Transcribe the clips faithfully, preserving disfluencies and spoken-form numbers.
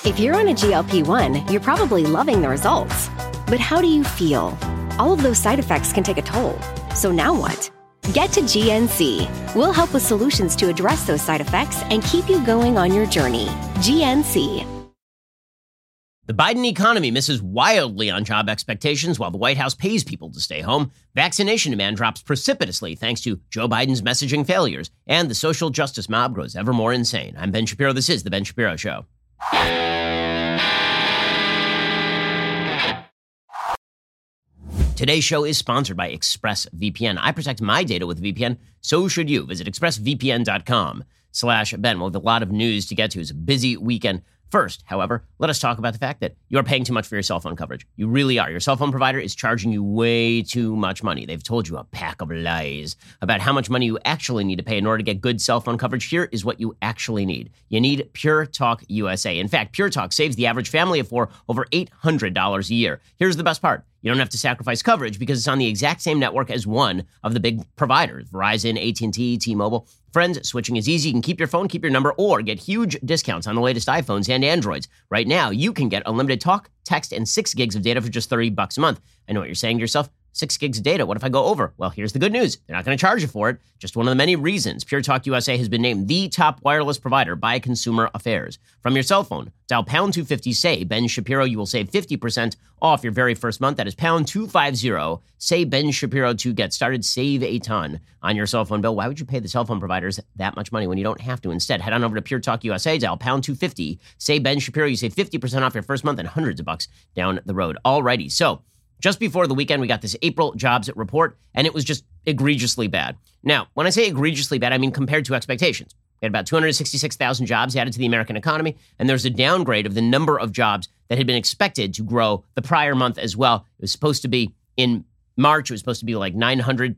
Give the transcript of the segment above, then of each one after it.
If you're on a G L P one, you're probably loving the results. But how do you feel? All of those side effects can take a toll. So now what? Get to G N C. We'll help with solutions to address those side effects and keep you going on your journey. G N C. The Biden economy misses wildly on job expectations while the White House pays people to stay home. Vaccination demand drops precipitously thanks to Joe Biden's messaging failures. And the social justice mob grows ever more insane. I'm Ben Shapiro. This is The Ben Shapiro Show. Today's show is sponsored by ExpressVPN. I protect my data with V P N. So should you. Visit expressvpn.com slash Ben. Well, with a lot of news to get to. It's a busy weekend. First, however, let us talk about the fact that you're paying too much for your cell phone coverage. You really are. Your cell phone provider is charging you way too much money. They've told you a pack of lies about how much money you actually need to pay in order to get good cell phone coverage. Here is what you actually need. You need Pure Talk U S A. In fact, Pure Talk saves the average family of four over eight hundred dollars a year. Here's the best part. You don't have to sacrifice coverage because it's on the exact same network as one of the big providers, Verizon, A T and T, T-Mobile. Friends, switching is easy. You can keep your phone, keep your number, or get huge discounts on the latest iPhones and Androids. Right now, you can get unlimited talk, text, and six gigs of data for just thirty bucks a month. I know what you're saying to yourself. Six gigs of data. What if I go over? Well, here's the good news. They're not going to charge you for it. Just one of the many reasons Pure Talk U S A has been named the top wireless provider by Consumer Affairs. From your cell phone, dial pound two fifty, say Ben Shapiro. You will save fifty percent off your very first month. That is pound two fifty, say Ben Shapiro to get started. Save a ton on your cell phone bill. Why would you pay the cell phone providers that much money when you don't have to? Instead, head on over to Pure Talk U S A, dial pound two fifty, say Ben Shapiro. You save fifty percent off your first month and hundreds of bucks down the road. Alrighty, so just before the weekend, we got this April jobs report, and it was just egregiously bad. Now, when I say egregiously bad, I mean compared to expectations. We had about two hundred sixty-six thousand jobs added to the American economy, and there's a downgrade of the number of jobs that had been expected to grow the prior month as well. It was supposed to be in March, it was supposed to be like nine hundred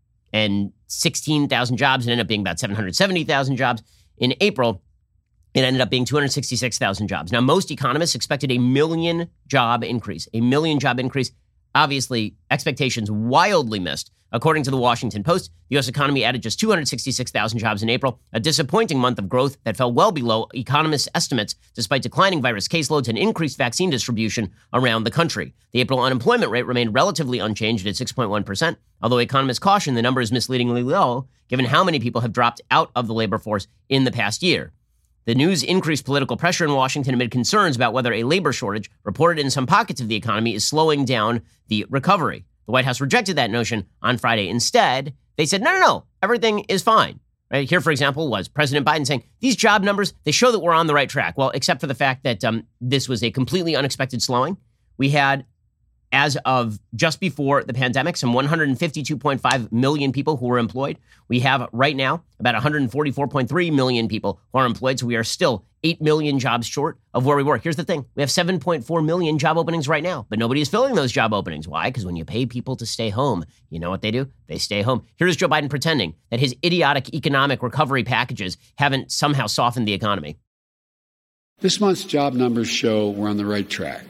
sixteen thousand jobs, and ended up being about seven hundred seventy thousand jobs. In April, it ended up being two hundred sixty-six thousand jobs. Now, most economists expected a million job increase, a million job increase. Obviously, expectations wildly missed. According to the Washington Post, the U S economy added just two hundred sixty-six thousand jobs in April, a disappointing month of growth that fell well below economists' estimates despite declining virus caseloads and increased vaccine distribution around the country. The April unemployment rate remained relatively unchanged at six point one percent, although economists caution the number is misleadingly low given how many people have dropped out of the labor force in the past year. The news increased political pressure in Washington amid concerns about whether a labor shortage reported in some pockets of the economy is slowing down the recovery. The White House rejected that notion on Friday. Instead, they said, no, no, no, everything is fine. Right here, for example, was President Biden saying, these job numbers, they show that we're on the right track. Well, except for the fact that um, this was a completely unexpected slowing. We had, as of just before the pandemic, some one hundred fifty-two point five million people who were employed. We have right now about one hundred forty-four point three million people who are employed. So we are still eight million jobs short of where we were. Here's the thing. We have seven point four million job openings right now, but nobody is filling those job openings. Why? Because when you pay people to stay home, you know what they do? They stay home. Here's Joe Biden pretending that his idiotic economic recovery packages haven't somehow softened the economy. This month's job numbers show we're on the right track.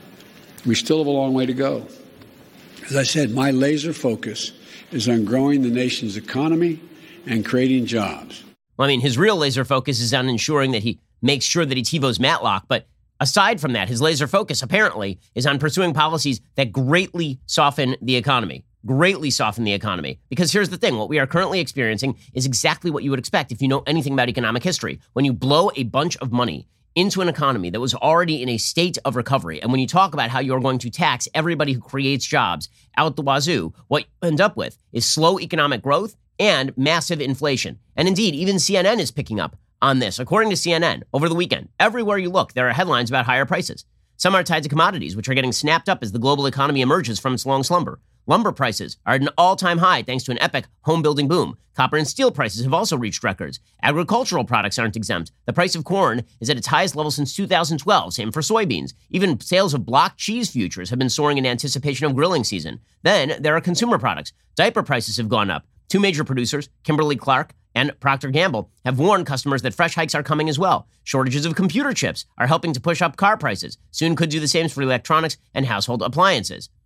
We still have a long way to go. As I said, my laser focus is on growing the nation's economy and creating jobs. Well, I mean, his real laser focus is on ensuring that he makes sure that he TiVos Matlock. But aside from that, his laser focus apparently is on pursuing policies that greatly soften the economy, greatly soften the economy. Because here's the thing. What we are currently experiencing is exactly what you would expect if you know anything about economic history. When you blow a bunch of money into an economy that was already in a state of recovery. And when you talk about how you're going to tax everybody who creates jobs out the wazoo, what you end up with is slow economic growth and massive inflation. And indeed, even C N N is picking up on this. According to C N N, over the weekend, everywhere you look, there are headlines about higher prices. Some are tied to commodities, which are getting snapped up as the global economy emerges from its long slumber. Lumber prices are at an all-time high thanks to an epic home-building boom. Copper and steel prices have also reached records. Agricultural products aren't exempt. The price of corn is at its highest level since two thousand twelve. Same for soybeans. Even sales of block cheese futures have been soaring in anticipation of grilling season. Then there are consumer products. Diaper prices have gone up. Two major producers, Kimberly-Clark and Procter and Gamble, have warned customers that fresh hikes are coming as well. Shortages of computer chips are helping to push up car prices. Soon could do the same for electronics and household appliances.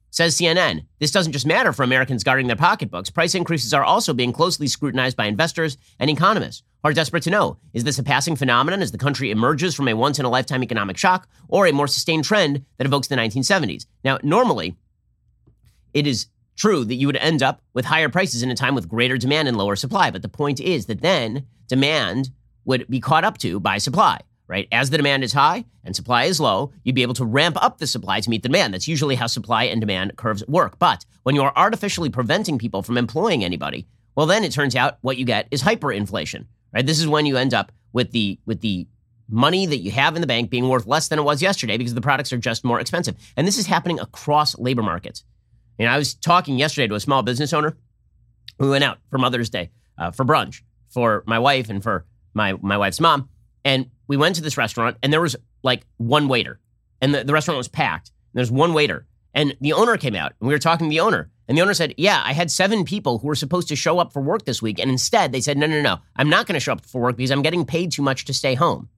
Says C N N, this doesn't just matter for Americans guarding their pocketbooks. Price increases are also being closely scrutinized by investors and economists who are desperate to know, is this a passing phenomenon as the country emerges from a once-in-a-lifetime economic shock or a more sustained trend that evokes the nineteen seventies? Now, normally, it is true that you would end up with higher prices in a time with greater demand and lower supply. But the point is that then demand would be caught up to by supply, right? As the demand is high and supply is low, you'd be able to ramp up the supply to meet the demand. That's usually how supply and demand curves work. But when you are artificially preventing people from employing anybody, well, then it turns out what you get is hyperinflation, right? This is when you end up with the with the money that you have in the bank being worth less than it was yesterday because the products are just more expensive. And this is happening across labor markets. You know, I was talking yesterday to a small business owner who went out for Mother's Day uh, for brunch for my wife and for my, my wife's mom. And we went to this restaurant and there was like one waiter and the, the restaurant was packed. And there's one waiter and the owner came out and we were talking to the owner and the owner said, yeah, I had seven people who were supposed to show up for work this week. And instead they said, no, no, no, I'm not going to show up for work because I'm getting paid too much to stay home.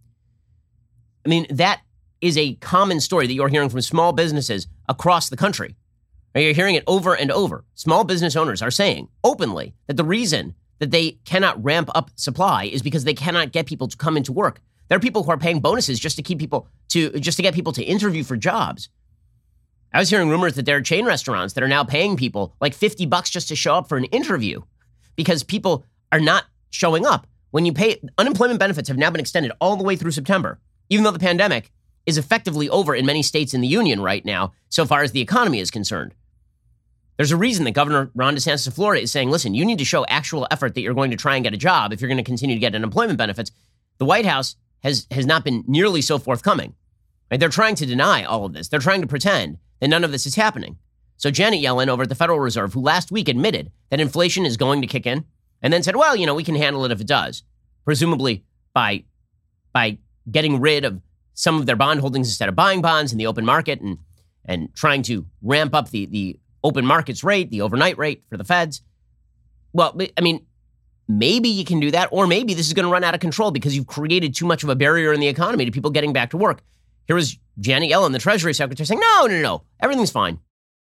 I mean, that is a common story that you're hearing from small businesses across the country. You're hearing it over and over. Small business owners are saying openly that the reason that they cannot ramp up supply is because they cannot get people to come into work. There are people who are paying bonuses just to keep people to just to get people to interview for jobs. I was hearing rumors that there are chain restaurants that are now paying people like fifty bucks just to show up for an interview because people are not showing up. When you pay, unemployment benefits have now been extended all the way through September, even though the pandemic is effectively over in many states in the union right now, so far as the economy is concerned. There's a reason that Governor Ron DeSantis of Florida is saying, listen, you need to show actual effort that you're going to try and get a job if you're going to continue to get unemployment benefits. The White House has has not been nearly so forthcoming. Right? They're trying to deny all of this. They're trying to pretend that none of this is happening. So Janet Yellen over at the Federal Reserve, who last week admitted that inflation is going to kick in, and then said, well, you know, we can handle it if it does, presumably by by getting rid of some of their bond holdings instead of buying bonds in the open market and and trying to ramp up the the open markets rate, the overnight rate for the feds. Well, I mean, maybe you can do that, or maybe this is going to run out of control because you've created too much of a barrier in the economy to people getting back to work. Here was Janet Yellen, the Treasury Secretary, saying, no, no, no, everything's fine.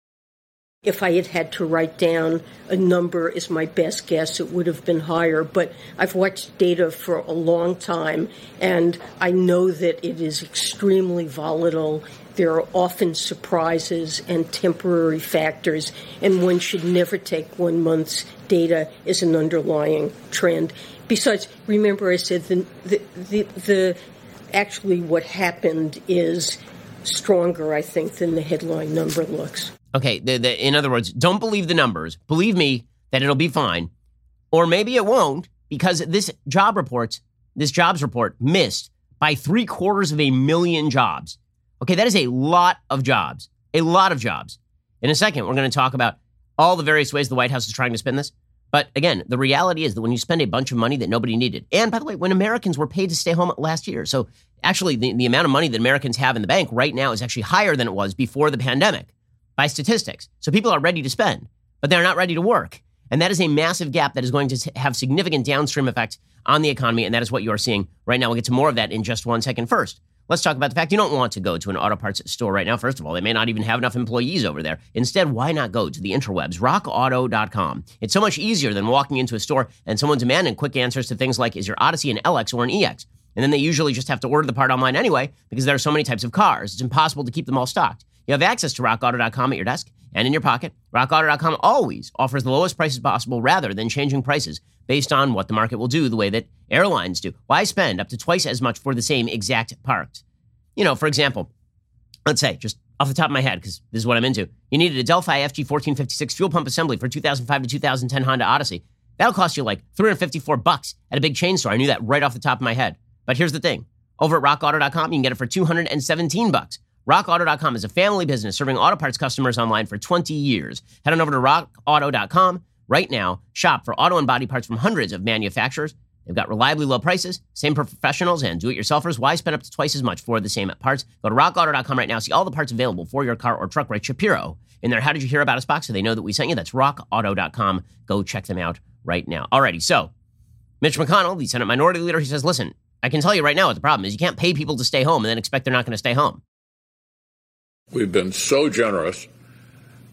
If I had had to write down a number as my best guess, it would have been higher. But I've watched data for a long time, and I know that it is extremely volatile. There are often surprises and temporary factors, and one should never take one month's data as an underlying trend. Besides, remember I said the the the, the actually what happened is stronger, I think, than the headline number looks. Okay, the, the, in other words, don't believe the numbers. Believe me that it'll be fine. Or maybe it won't, because this job report, this jobs report missed by three quarters of a million jobs. Okay, that is a lot of jobs, a lot of jobs. In a second, we're going to talk about all the various ways the White House is trying to spin this. But again, the reality is that when you spend a bunch of money that nobody needed, and by the way, when Americans were paid to stay home last year, so actually the, the amount of money that Americans have in the bank right now is actually higher than it was before the pandemic by statistics. So people are ready to spend, but they're not ready to work. And that is a massive gap that is going to have significant downstream effects on the economy, and that is what you are seeing right now. We'll get to more of that in just one second. First, let's talk about the fact you don't want to go to an auto parts store right now. First of all, they may not even have enough employees over there. Instead, why not go to the interwebs, rock auto dot com? It's so much easier than walking into a store and someone demanding quick answers to things like, is your Odyssey an L X or an E X? And then they usually just have to order the part online anyway because there are so many types of cars. It's impossible to keep them all stocked. You have access to rock auto dot com at your desk and in your pocket. rock auto dot com always offers the lowest prices possible rather than changing prices based on what the market will do, the way that airlines do. Why spend up to twice as much for the same exact part? You know, for example, let's say, just off the top of my head, because this is what I'm into, you needed a Delphi F G fourteen fifty-six fuel pump assembly for two thousand five to two thousand ten Honda Odyssey. That'll cost you like three hundred fifty-four bucks at a big chain store. I knew that right off the top of my head. But here's the thing. Over at rock auto dot com, you can get it for two hundred seventeen bucks. rock auto dot com is a family business serving auto parts customers online for twenty years. Head on over to rock auto dot com right now. Shop for auto and body parts from hundreds of manufacturers. They've got reliably low prices, same professionals and do-it-yourselfers. Why spend up to twice as much for the same parts? Go to rock auto dot com right now. See all the parts available for your car or truck. Write Shapiro in there. How did you hear about us box so they know that we sent you? That's rock auto dot com. Go check them out right now. Alrighty, so Mitch McConnell, the Senate Minority Leader, he says, listen, I can tell you right now what the problem is. You can't pay people to stay home and then expect they're not going to stay home. We've been so generous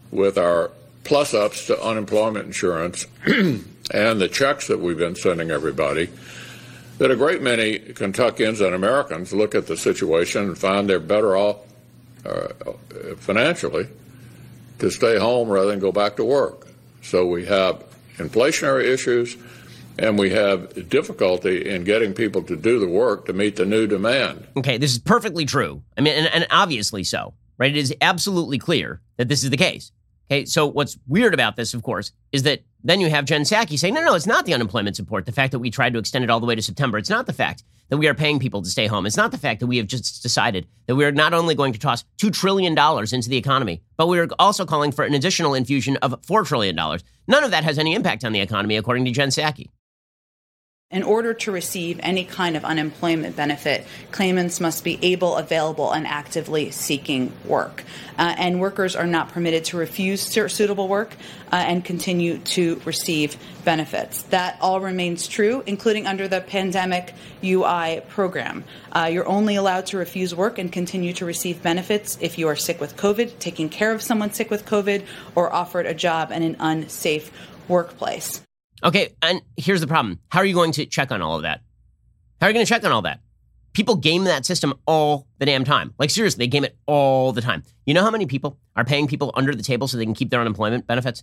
with our plus-ups to unemployment insurance and the checks that we've been sending everybody, that a great many Kentuckians and Americans look at the situation and find they're better off uh, financially to stay home rather than go back to work. So we have inflationary issues, and we have difficulty in getting people to do the work to meet the new demand. Okay, this is perfectly true. I mean, and, and obviously so, right? It is absolutely clear that this is the case. Okay, so what's weird about this, of course, is that then you have Jen Psaki saying, no, no, it's not the unemployment support, the fact that we tried to extend it all the way to September. It's not the fact that we are paying people to stay home. It's not the fact that we have just decided that we are not only going to toss two trillion dollars into the economy, but we are also calling for an additional infusion of four trillion dollars. None of that has any impact on the economy, according to Jen Psaki. In order to receive any kind of unemployment benefit, claimants must be able, available, and actively seeking work. Uh, and workers are not permitted to refuse suitable work uh, and continue to receive benefits. That all remains true, including under the pandemic U I program. Uh, you're only allowed to refuse work and continue to receive benefits if you are sick with COVID, taking care of someone sick with COVID, or offered a job in an unsafe workplace. Okay, and here's the problem. How are you going to check on all of that? How are you going to check on all that? People game that system all the damn time. Like, seriously, they game it all the time. You know how many people are paying people under the table so they can keep their unemployment benefits?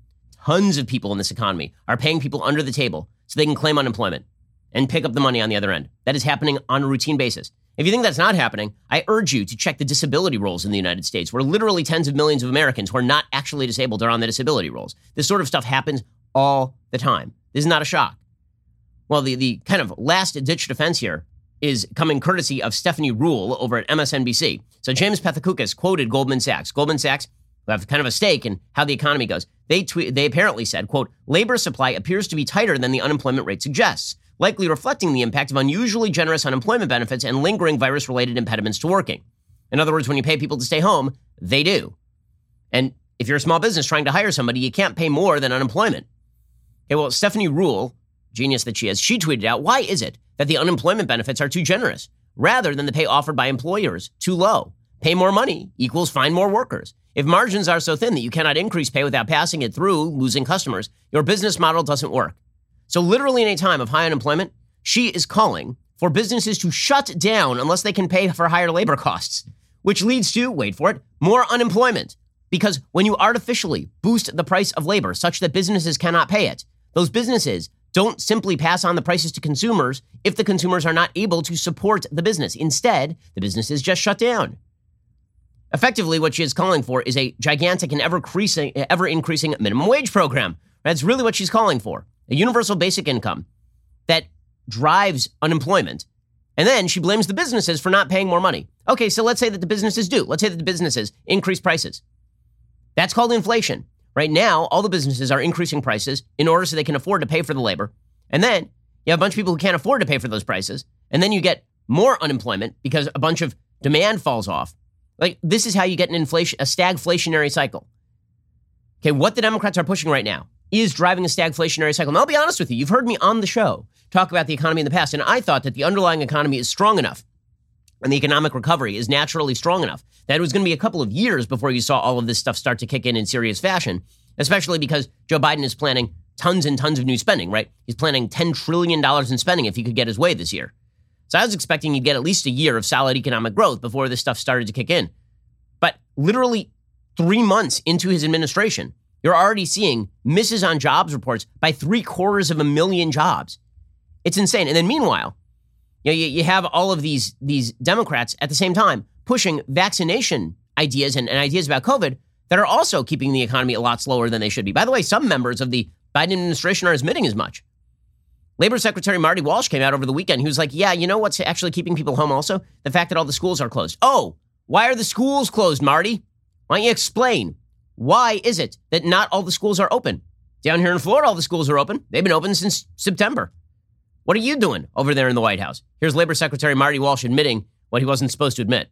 Tons of people in this economy are paying people under the table so they can claim unemployment and pick up the money on the other end. That is happening on a routine basis. If you think that's not happening, I urge you to check the disability rolls in the United States, where literally tens of millions of Americans who are not actually disabled are on the disability rolls. This sort of stuff happens all the time. This is not a shock. Well, the, the kind of last-ditch defense here is coming courtesy of Stephanie Ruhle over at M S N B C. So James Pethokoukis quoted Goldman Sachs. Goldman Sachs, who have kind of a stake in how the economy goes, they tweet, they apparently said, quote, labor supply appears to be tighter than the unemployment rate suggests, likely reflecting the impact of unusually generous unemployment benefits and lingering virus-related impediments to working. In other words, when you pay people to stay home, they do. And if you're a small business trying to hire somebody, you can't pay more than unemployment. Okay, well, Stephanie Ruhle, genius that she is, she tweeted out, why is it that the unemployment benefits are too generous rather than the pay offered by employers too low? Pay more money equals find more workers. If margins are so thin that you cannot increase pay without passing it through losing customers, your business model doesn't work. So literally in a time of high unemployment, she is calling for businesses to shut down unless they can pay for higher labor costs, which leads to, wait for it, more unemployment. Because when you artificially boost the price of labor such that businesses cannot pay it, those businesses don't simply pass on the prices to consumers if the consumers are not able to support the business. Instead, the businesses just shut down. Effectively, what she is calling for is a gigantic and ever-increasing, ever-increasing minimum wage program. That's really what she's calling for. A universal basic income that drives unemployment. And then she blames the businesses for not paying more money. Okay, so let's say that the businesses do. Let's say that the businesses increase prices. That's called inflation. Right now, all the businesses are increasing prices in order so they can afford to pay for the labor. And then you have a bunch of people who can't afford to pay for those prices. And then you get more unemployment because a bunch of demand falls off. Like, this is how you get an inflation, a stagflationary cycle. Okay, what the Democrats are pushing right now is driving a stagflationary cycle. And I'll be honest with you, you've heard me on the show talk about the economy in the past, and I thought that the underlying economy is strong enough and the economic recovery is naturally strong enough that it was going to be a couple of years before you saw all of this stuff start to kick in in serious fashion, especially because Joe Biden is planning tons and tons of new spending, right? He's planning ten trillion dollars in spending if he could get his way this year. So I was expecting he'd get at least a year of solid economic growth before this stuff started to kick in. But literally three months into his administration, you're already seeing misses on jobs reports by three quarters of a million jobs. It's insane. And then meanwhile, you know, you, you have all of these, these Democrats at the same time pushing vaccination ideas and, and ideas about COVID that are also keeping the economy a lot slower than they should be. By the way, some members of the Biden administration are admitting as much. Labor Secretary Marty Walsh came out over the weekend. He was like, yeah, you know what's actually keeping people home also? The fact that all the schools are closed. Oh, why are the schools closed, Marty? Why don't you explain? Why is it that not all the schools are open? Down here in Florida, all the schools are open. They've been open since September. What are you doing over there in the White House? Here's Labor Secretary Marty Walsh admitting what he wasn't supposed to admit.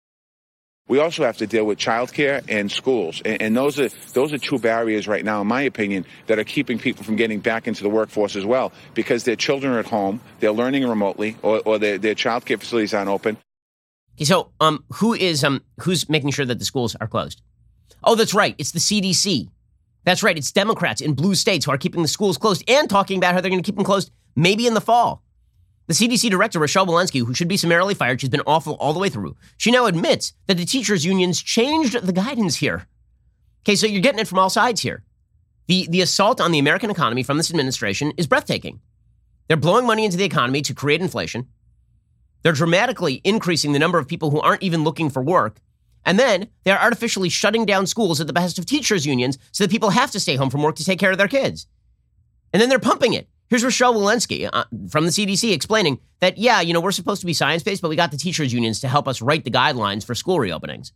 We also have to deal with childcare and schools. And, and those are those are two barriers right now, in my opinion, that are keeping people from getting back into the workforce as well, because their children are at home, they're learning remotely, or, or their, their childcare facilities aren't open. Okay, so um, who is um, who's making sure that the schools are closed? Oh, that's right. It's the C D C. That's right. It's Democrats in blue states who are keeping the schools closed and talking about how they're going to keep them closed maybe in the fall. The C D C director, Rochelle Walensky, who should be summarily fired, she's been awful all the way through. She now admits that the teachers' unions changed the guidance here. Okay, so you're getting it from all sides here. The, the assault on the American economy from this administration is breathtaking. They're blowing money into the economy to create inflation. They're dramatically increasing the number of people who aren't even looking for work. And then they're artificially shutting down schools at the behest of teachers' unions so that people have to stay home from work to take care of their kids. And then they're pumping it. Here's Rochelle Walensky uh, from the C D C explaining that, yeah, you know, we're supposed to be science-based, but we got the teachers' unions to help us write the guidelines for school reopenings.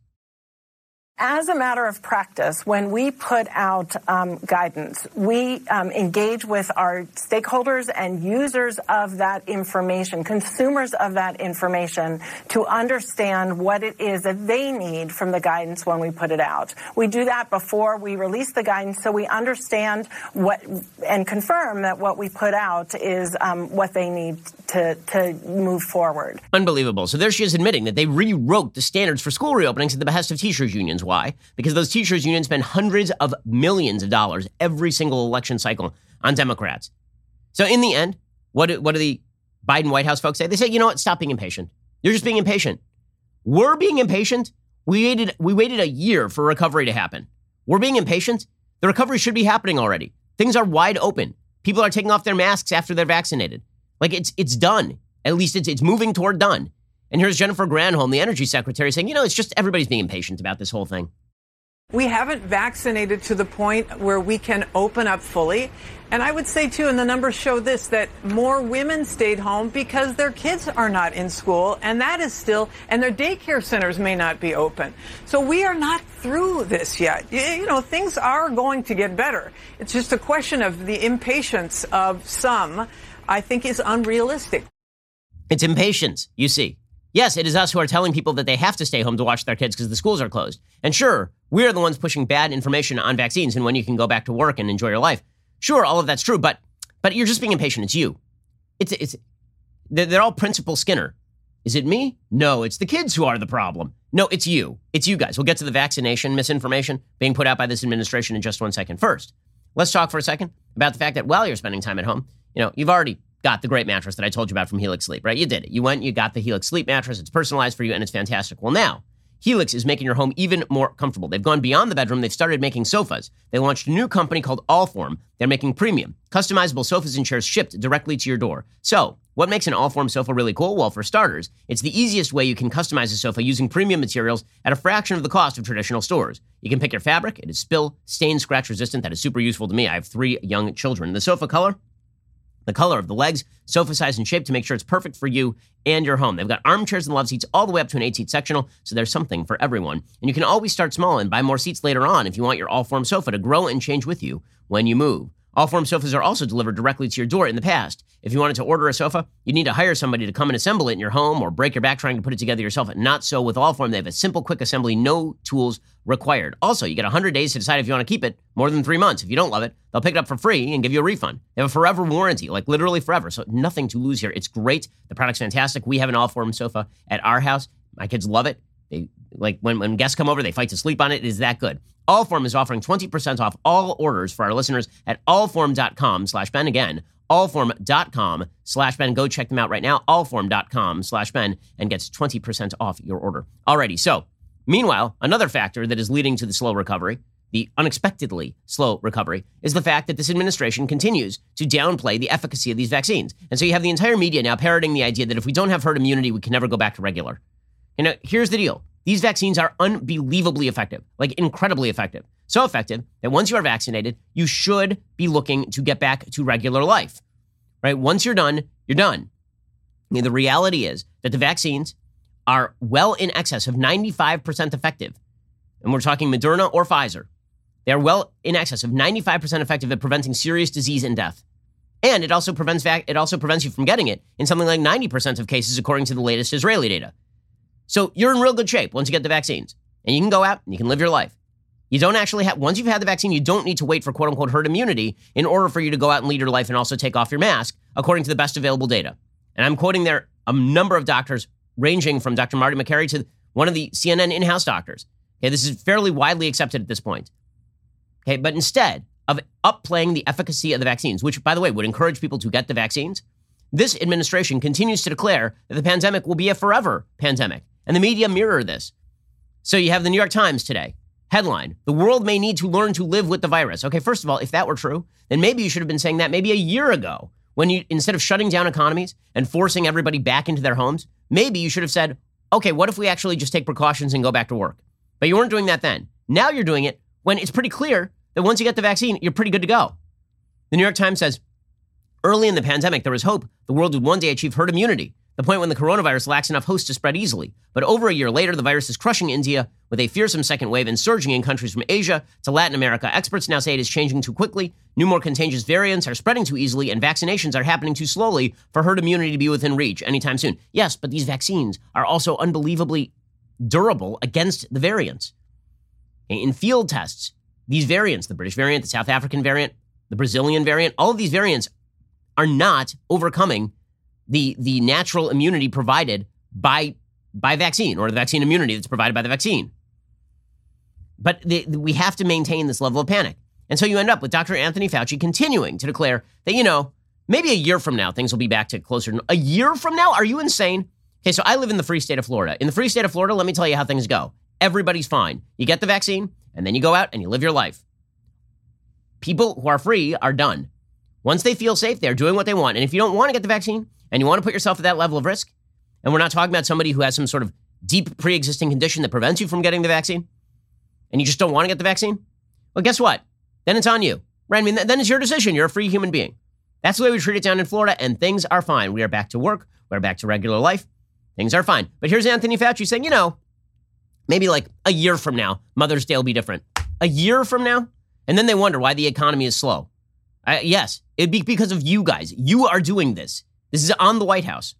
As a matter of practice, when we put out um, guidance, we um, engage with our stakeholders and users of that information, consumers of that information, to understand what it is that they need from the guidance when we put it out. We do that before we release the guidance so we understand what and confirm that what we put out is um, what they need to, to move forward. Unbelievable. So there she is admitting that they rewrote the standards for school reopenings at the behest of teachers' unions. Why? Because those teachers' unions spend hundreds of millions of dollars every single election cycle on Democrats. So in the end, what do, what do the Biden White House folks say? They say, you know what? Stop being impatient. You're just being impatient. We're being impatient. We waited, we waited a year for recovery to happen. We're being impatient. The recovery should be happening already. Things are wide open. People are taking off their masks after they're vaccinated. Like it's it's done. At least it's it's moving toward done. And here's Jennifer Granholm, the energy secretary, saying, you know, it's just everybody's being impatient about this whole thing. We haven't vaccinated to the point where we can open up fully. And I would say, too, and the numbers show this, that more women stayed home because their kids are not in school. And that is still, and their daycare centers may not be open. So we are not through this yet. You know, things are going to get better. It's just a question of the impatience of some, I think, is unrealistic. It's impatience, you see. Yes, it is us who are telling people that they have to stay home to watch their kids because the schools are closed. And sure, we're the ones pushing bad information on vaccines and when you can go back to work and enjoy your life. Sure, all of that's true, but but you're just being impatient. It's you. It's it's they're, they're all Principal Skinner. Is it me? No, it's the kids who are the problem. No, it's you. It's you guys. We'll get to the vaccination misinformation being put out by this administration in just one second. First, let's talk for a second about the fact that while you're spending time at home, you know, you've already got the great mattress that I told you about from Helix Sleep, right? You did it. You went, you got the Helix Sleep mattress. It's personalized for you, and it's fantastic. Well, now, Helix is making your home even more comfortable. They've gone beyond the bedroom. They've started making sofas. They launched a new company called Allform. They're making premium, customizable sofas and chairs shipped directly to your door. So, what makes an Allform sofa really cool? Well, for starters, it's the easiest way you can customize a sofa using premium materials at a fraction of the cost of traditional stores. You can pick your fabric. It is spill, stain, scratch resistant. That is super useful to me. I have three young children. The sofa color? The color of the legs, sofa size and shape to make sure it's perfect for you and your home. They've got armchairs and love seats all the way up to an eight-seat sectional, so there's something for everyone. And you can always start small and buy more seats later on if you want your Allform sofa to grow and change with you when you move. Allform sofas are also delivered directly to your door in the past. If you wanted to order a sofa, you'd need to hire somebody to come and assemble it in your home or break your back trying to put it together yourself. Not so with Allform. They have a simple, quick assembly, no tools required. Also, you get one hundred days to decide if you want to keep it, more than three months. If you don't love it, they'll pick it up for free and give you a refund. They have a forever warranty, like literally forever, so nothing to lose here. It's great. The product's fantastic. We have an Allform sofa at our house. My kids love it. They like when, when guests come over, they fight to sleep on it. It is that good. Allform is offering twenty percent off all orders for our listeners at allform.com slash Ben. Again, allform.com slash Ben. Go check them out right now. Allform.com slash Ben and gets twenty percent off your order. Alrighty, so meanwhile, another factor that is leading to the slow recovery, the unexpectedly slow recovery, is the fact that this administration continues to downplay the efficacy of these vaccines. And so you have the entire media now parroting the idea that if we don't have herd immunity, we can never go back to regular. You know, here's the deal. These vaccines are unbelievably effective, like incredibly effective. So effective that once you are vaccinated, you should be looking to get back to regular life, right? Once you're done, you're done. I mean, the reality is that the vaccines are well in excess of ninety-five percent effective. And we're talking Moderna or Pfizer. They are well in excess of ninety-five percent effective at preventing serious disease and death. And it also prevents vac- it also prevents you from getting it in something like ninety percent of cases, according to the latest Israeli data. So you're in real good shape once you get the vaccines. And you can go out and you can live your life. You don't actually have, once you've had the vaccine, you don't need to wait for quote unquote herd immunity in order for you to go out and lead your life and also take off your mask, according to the best available data. And I'm quoting there a number of doctors, ranging from Doctor Marty Makary to one of the C N N in-house doctors, Okay, this is fairly widely accepted at this point. Okay, but instead of upplaying the efficacy of the vaccines, which, by the way, would encourage people to get the vaccines, this administration continues to declare that the pandemic will be a forever pandemic. And the media mirror this. So you have the New York Times today. Headline, the world may need to learn to live with the virus. Okay, first of all, if that were true, then maybe you should have been saying that maybe a year ago when you, instead of shutting down economies and forcing everybody back into their homes, maybe you should have said, okay, what if we actually just take precautions and go back to work? But you weren't doing that then. Now you're doing it when it's pretty clear that once you get the vaccine, you're pretty good to go. The New York Times says, early in the pandemic, there was hope the world would one day achieve herd immunity, the point when the coronavirus lacks enough hosts to spread easily. But over a year later, the virus is crushing India with a fearsome second wave and surging in countries from Asia to Latin America. Experts now say it is changing too quickly. New, more contagious variants are spreading too easily, and vaccinations are happening too slowly for herd immunity to be within reach anytime soon. Yes, but these vaccines are also unbelievably durable against the variants. In field tests, these variants, the British variant, the South African variant, the Brazilian variant, all of these variants are not overcoming the, the natural immunity provided by, by vaccine, or the vaccine immunity that's provided by the vaccine. But the, the, we have to maintain this level of panic. And so you end up with Doctor Anthony Fauci continuing to declare that, you know, maybe a year from now, things will be back to closer to a year from now. Are you insane? Okay, so I live in the free state of Florida. In the free state of Florida, let me tell you how things go. Everybody's fine. You get the vaccine, and then you go out and you live your life. People who are free are done. Once they feel safe, they're doing what they want. And if you don't want to get the vaccine and you want to put yourself at that level of risk, and we're not talking about somebody who has some sort of deep pre-existing condition that prevents you from getting the vaccine, and you just don't want to get the vaccine, well, guess what? Then it's on you. Right? I mean, then it's your decision. You're a free human being. That's the way we treat it down in Florida, and things are fine. We are back to work. We're back to regular life. Things are fine. But here's Anthony Fauci saying, you know, maybe like a year from now, Mother's Day will be different. A year from now? And then they wonder why the economy is slow. Uh, yes, it'd be because of you guys. You are doing this. This is on the White House.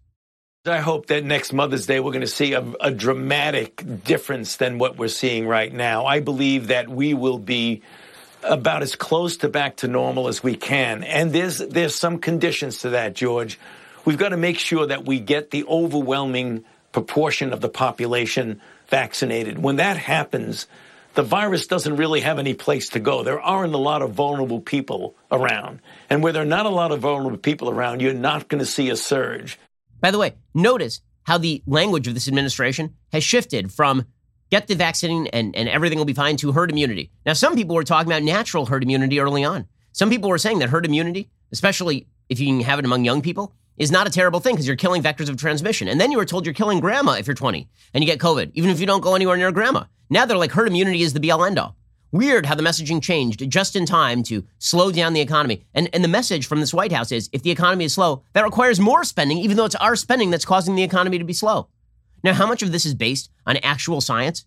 I hope that next Mother's Day we're going to see a, a dramatic difference than what we're seeing right now. I believe that we will be about as close to back to normal as we can. And there's there's some conditions to that, George. We've got to make sure that we get the overwhelming proportion of the population vaccinated. When that happens, the virus doesn't really have any place to go. There aren't a lot of vulnerable people around. And where there are not a lot of vulnerable people around, you're not going to see a surge. By the way, notice how the language of this administration has shifted from get the vaccine and, and everything will be fine to herd immunity. Now, some people were talking about natural herd immunity early on. Some people were saying that herd immunity, especially if you can have it among young people, is not a terrible thing because you're killing vectors of transmission. And then you were told you're killing grandma if you're twenty and you get COVID, even if you don't go anywhere near grandma. Now they're like herd immunity is the be-all end-all. Weird how the messaging changed just in time to slow down the economy. And, and the message from this White House is if the economy is slow, that requires more spending, even though it's our spending that's causing the economy to be slow. Now, how much of this is based on actual science?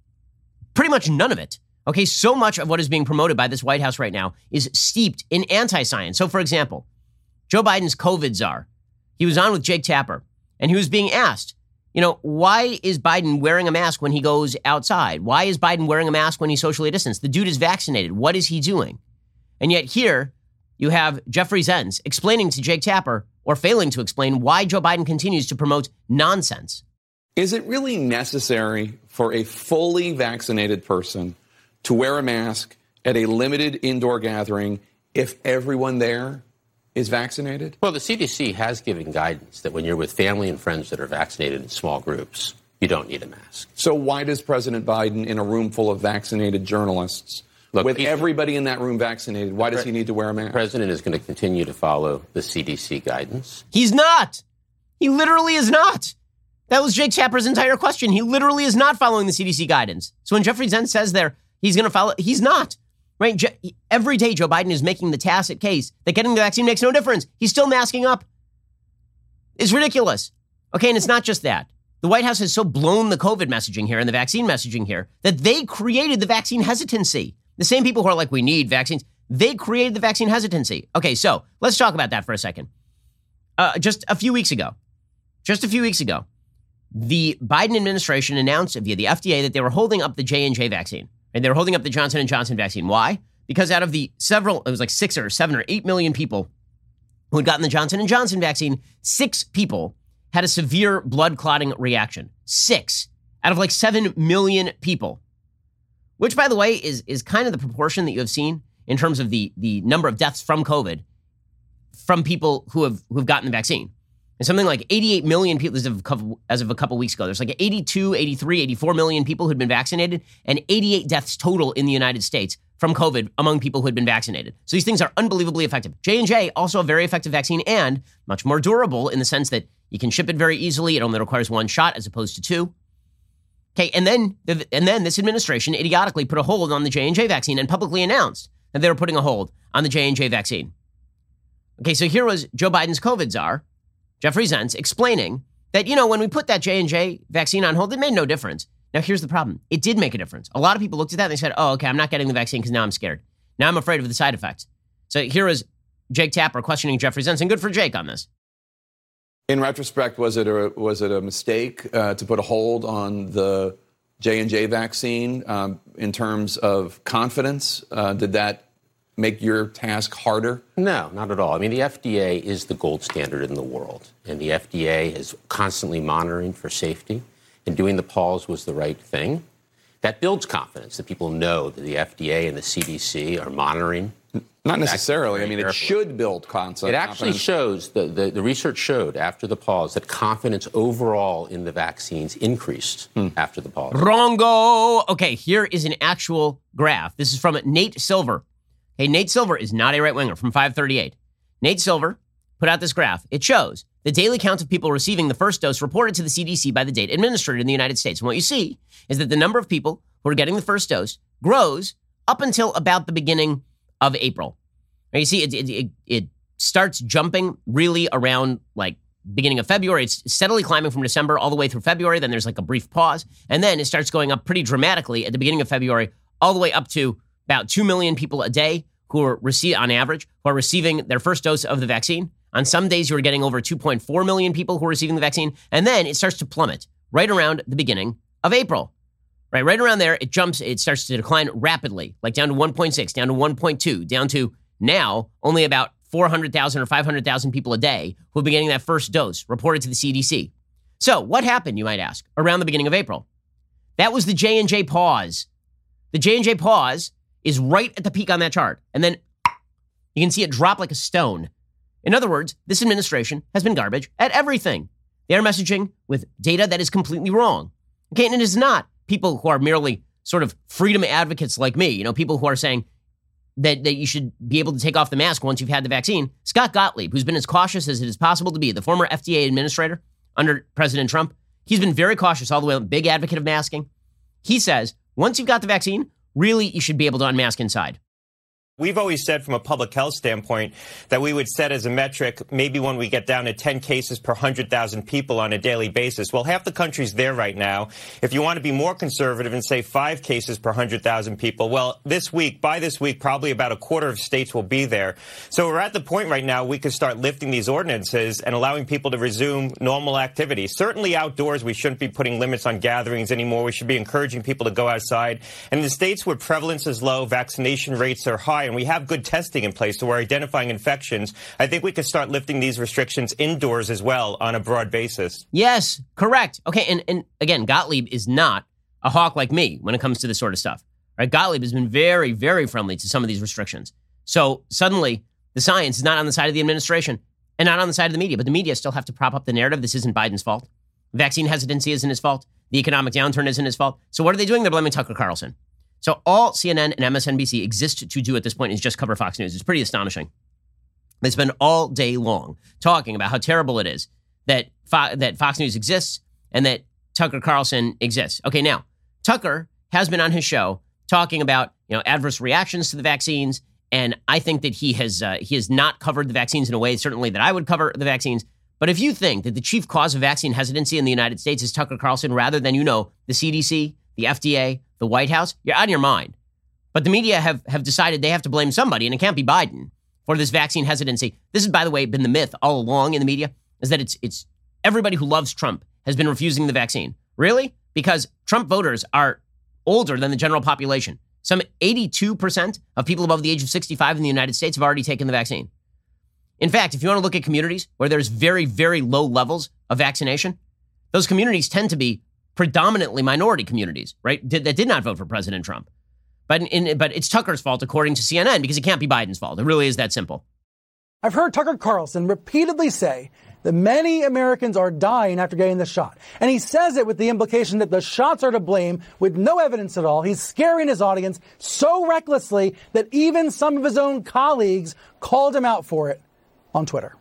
Pretty much none of it. Okay, so much of what is being promoted by this White House right now is steeped in anti-science. So, for example, Joe Biden's COVID czar, he was on with Jake Tapper, and he was being asked, you know, why is Biden wearing a mask when he goes outside? Why is Biden wearing a mask when he's socially distanced? The dude is vaccinated. What is he doing? And yet here you have Jeffrey Zients explaining to Jake Tapper, or failing to explain, why Joe Biden continues to promote nonsense. Is it really necessary for a fully vaccinated person to wear a mask at a limited indoor gathering if everyone there is vaccinated? Well, the C D C has given guidance that when you're with family and friends that are vaccinated in small groups, you don't need a mask. So why does President Biden, in a room full of vaccinated journalists, Look, with everybody in that room vaccinated, why does he need to wear a mask? The president is going to continue to follow the C D C guidance. He's not. He literally is not. That was Jake Tapper's entire question. He literally is not following the C D C guidance. So when Jeffrey Zients says there he's going to follow, he's not. Right? Je- every day, Joe Biden is making the tacit case that getting the vaccine makes no difference. He's still masking up. It's ridiculous. Okay, and it's not just that. The White House has so blown the COVID messaging here and the vaccine messaging here that they created the vaccine hesitancy. The same people who are like, we need vaccines, they created the vaccine hesitancy. Okay, so let's talk about that for a second. Uh, just a few weeks ago, just a few weeks ago, the Biden administration announced via the F D A that they were holding up the J and J vaccine. And they were holding up the Johnson and Johnson vaccine. Why? Because out of the several, it was like six or seven or eight million people who had gotten the Johnson and Johnson vaccine, six people had a severe blood clotting reaction. Six out of like seven million people. which, by the way, is is kind of the proportion that you have seen in terms of the, the number of deaths from COVID from people who have who have gotten the vaccine. And something like eighty-eight million people, as of, a couple, as of a couple weeks ago, there's like eighty-two, eighty-three, eighty-four million people who'd been vaccinated and eighty-eight deaths total in the United States from COVID among people who had been vaccinated. So these things are unbelievably effective. J and J, also a very effective vaccine and much more durable in the sense that you can ship it very easily. It only requires one shot as opposed to two. Okay, and then and then this administration idiotically put a hold on the J and J vaccine and publicly announced that they were putting a hold on the J and J vaccine. Okay, so here was Joe Biden's COVID czar, Jeffrey Zients, explaining that, you know, when we put that J and J vaccine on hold, it made no difference. Now, here's the problem. It did make a difference. A lot of people looked at that and they said, oh, okay, I'm not getting the vaccine because now I'm scared. Now I'm afraid of the side effects. So here is Jake Tapper questioning Jeffrey Zients, and good for Jake on this. In retrospect, was it a, was it a mistake uh, to put a hold on the J and J vaccine um, in terms of confidence? Uh, did that make your task harder? No, not at all. I mean, the F D A is the gold standard in the world, and the F D A is constantly monitoring for safety, and doing the pause was the right thing. That builds confidence that people know that the F D A and the C D C are monitoring. Not necessarily. I mean, it should build confidence. It actually shows, the, the, the research showed after the pause that confidence overall in the vaccines increased hmm. after the pause. Wrongo. Okay, here is an actual graph. This is from Nate Silver. Hey, Nate Silver is not a right-winger from five thirty-eight. Nate Silver put out this graph. It shows the daily count of people receiving the first dose reported to the C D C by the date administered in the United States. And what you see is that the number of people who are getting the first dose grows up until about the beginning of April. Now, you see, it, it, it, it starts jumping really around like beginning of February. It's steadily climbing from December all the way through February. Then there's like a brief pause. And then it starts going up pretty dramatically at the beginning of February, all the way up to about two million people a day who are receive, on average, who are receiving their first dose of the vaccine. On some days, you are getting over two point four million people who are receiving the vaccine. And then it starts to plummet right around the beginning of April. Right, right around there, it jumps, it starts to decline rapidly, like down to one point six, down to one point two, down to now only about four hundred thousand or five hundred thousand people a day who have been getting that first dose reported to the C D C. So what happened, you might ask, around the beginning of April? That was the J and J pause. The J and J pause is right at the peak on that chart. And then you can see it drop like a stone. In other words, this administration has been garbage at everything. They are messaging with data that is completely wrong. Okay, and it is not people who are merely sort of freedom advocates like me, you know, people who are saying that, that you should be able to take off the mask once you've had the vaccine. Scott Gottlieb, who's been as cautious as it is possible to be, the former F D A administrator under President Trump, he's been very cautious all the way, big advocate of masking. He says, once you've got the vaccine, really, you should be able to unmask inside. We've always said from a public health standpoint that we would set as a metric maybe when we get down to ten cases per one hundred thousand people on a daily basis. Well, half the country's there right now. If you want to be more conservative and say five cases per one hundred thousand people, well, this week, by this week, probably about a quarter of states will be there. So we're at the point right now we could start lifting these ordinances and allowing people to resume normal activity. Certainly outdoors, we shouldn't be putting limits on gatherings anymore. We should be encouraging people to go outside. And in the states where prevalence is low, vaccination rates are high, and we have good testing in place, so we're identifying infections, I think we could start lifting these restrictions indoors as well on a broad basis. Yes, correct. Okay, and, and again, Gottlieb is not a hawk like me when it comes to this sort of stuff. Right? Gottlieb has been very, very friendly to some of these restrictions. So suddenly, the science is not on the side of the administration and not on the side of the media, but the media still have to prop up the narrative. This isn't Biden's fault. Vaccine hesitancy isn't his fault. The economic downturn isn't his fault. So what are they doing? They're blaming Tucker Carlson. So all C N N and M S N B C exist to do at this point is just cover Fox News. It's pretty astonishing. They spend all day long talking about how terrible it is that Fo- that Fox News exists and that Tucker Carlson exists. Okay, now, Tucker has been on his show talking about, you know, adverse reactions to the vaccines, and I think that he has uh, he has not covered the vaccines in a way, certainly, that I would cover the vaccines. But if you think that the chief cause of vaccine hesitancy in the United States is Tucker Carlson rather than, you know, the C D C, the F D A, the White House, you're out of your mind. But the media have, have decided they have to blame somebody, and it can't be Biden for this vaccine hesitancy. This has, by the way, been the myth all along in the media, is that it's it's everybody who loves Trump has been refusing the vaccine. Really? Because Trump voters are older than the general population. Some eighty-two percent of people above the age of sixty-five in the United States have already taken the vaccine. In fact, if you want to look at communities where there's very, very low levels of vaccination, those communities tend to be predominantly minority communities, right, that did not vote for President Trump. But, in, but it's Tucker's fault, according to C N N, because it can't be Biden's fault. It really is that simple. I've heard Tucker Carlson repeatedly say that many Americans are dying after getting the shot. And he says it with the implication that the shots are to blame with no evidence at all. He's scaring his audience so recklessly that even some of his own colleagues called him out for it on Twitter.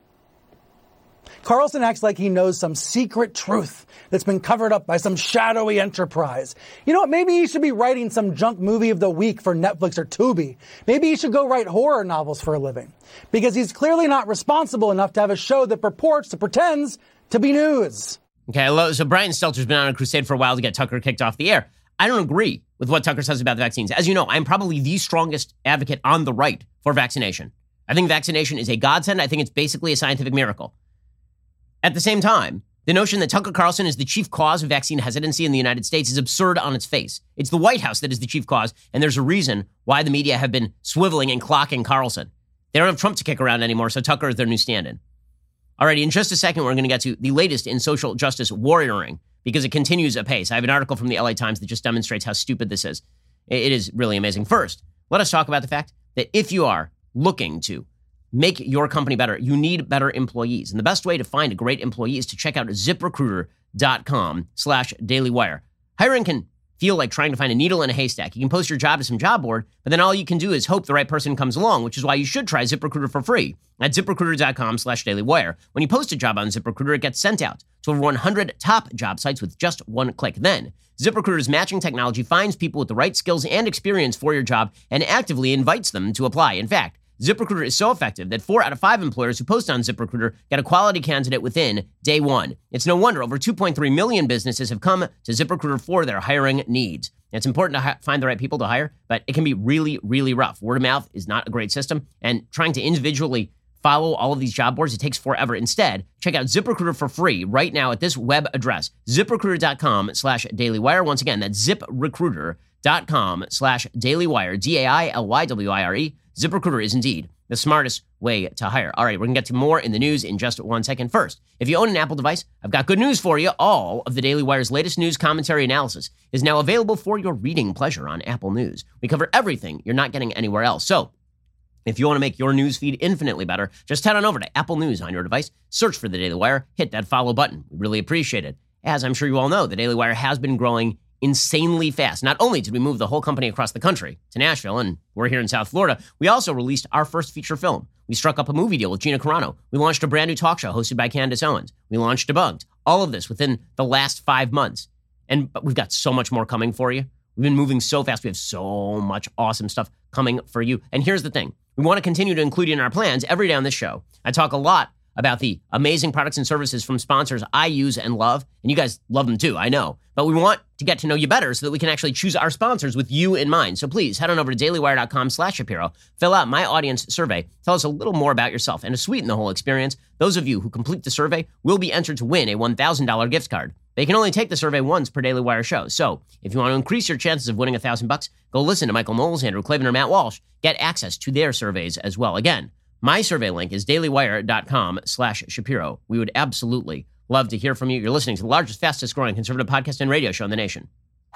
Carlson acts like he knows some secret truth that's been covered up by some shadowy enterprise. You know what? Maybe he should be writing some junk movie of the week for Netflix or Tubi. Maybe he should go write horror novels for a living. Because he's clearly not responsible enough to have a show that purports to pretends to be news. Okay, so Brian Stelter's been on a crusade for a while to get Tucker kicked off the air. I don't agree with what Tucker says about the vaccines. As you know, I'm probably the strongest advocate on the right for vaccination. I think vaccination is a godsend. I think it's basically a scientific miracle. At the same time, the notion that Tucker Carlson is the chief cause of vaccine hesitancy in the United States is absurd on its face. It's the White House that is the chief cause, and there's a reason why the media have been swiveling and clocking Carlson. They don't have Trump to kick around anymore, so Tucker is their new stand-in. All right, in just a second, we're going to get to the latest in social justice warrioring, because it continues apace. I have an article from the L A Times that just demonstrates how stupid this is. It is really amazing. First, let us talk about the fact that if you are looking to make your company better, you need better employees. And the best way to find a great employee is to check out ZipRecruiter.com slash DailyWire. Hiring can feel like trying to find a needle in a haystack. You can post your job to some job board, but then all you can do is hope the right person comes along, which is why you should try ZipRecruiter for free at ZipRecruiter.com slash DailyWire. When you post a job on ZipRecruiter, it gets sent out to over one hundred top job sites with just one click. Then, ZipRecruiter's matching technology finds people with the right skills and experience for your job and actively invites them to apply. In fact, ZipRecruiter is so effective that four out of five employers who post on ZipRecruiter get a quality candidate within day one. It's no wonder over two point three million businesses have come to ZipRecruiter for their hiring needs. It's important to hi- find the right people to hire, but it can be really, really rough. Word of mouth is not a great system, and trying to individually follow all of these job boards, it takes forever. Instead, check out ZipRecruiter for free right now at this web address, ZipRecruiter.com slash DailyWire. Once again, that's ZipRecruiter.com slash DailyWire, D A I L Y W I R E. ZipRecruiter is indeed the smartest way to hire. All right, we're going to get to more in the news in just one second. First, if you own an Apple device, I've got good news for you. All of the Daily Wire's latest news, commentary, analysis is now available for your reading pleasure on Apple News. We cover everything you're not getting anywhere else. So, if you want to make your news feed infinitely better, just head on over to Apple News on your device, search for the Daily Wire, hit that follow button. We really appreciate it. As I'm sure you all know, the Daily Wire has been growing insanely fast. Not only did we move the whole company across the country to Nashville, and we're here in South Florida, we also released our first feature film. We struck up a movie deal with Gina Carano. We launched a brand new talk show hosted by Candace Owens. We launched Debunked. All of this within the last five months. And but we've got so much more coming for you. We've been moving so fast. We have so much awesome stuff coming for you. And here's the thing. We want to continue to include you in our plans every day on this show. I talk a lot about the amazing products and services from sponsors I use and love. And you guys love them too, I know. But we want to get to know you better so that we can actually choose our sponsors with you in mind. So please head on over to dailywire.com slash Shapiro, fill out my audience survey, tell us a little more about yourself. And to sweeten the whole experience, those of you who complete the survey will be entered to win a one thousand dollars gift card. They can only take the survey once per Daily Wire show. So if you want to increase your chances of winning a thousand bucks, go listen to Michael Knowles, Andrew Klavan, or Matt Walsh. Get access to their surveys as well. Again, my survey link is dailywire.com slash Shapiro. We would absolutely love to hear from you. You're listening to the largest, fastest growing conservative podcast and radio show in the nation.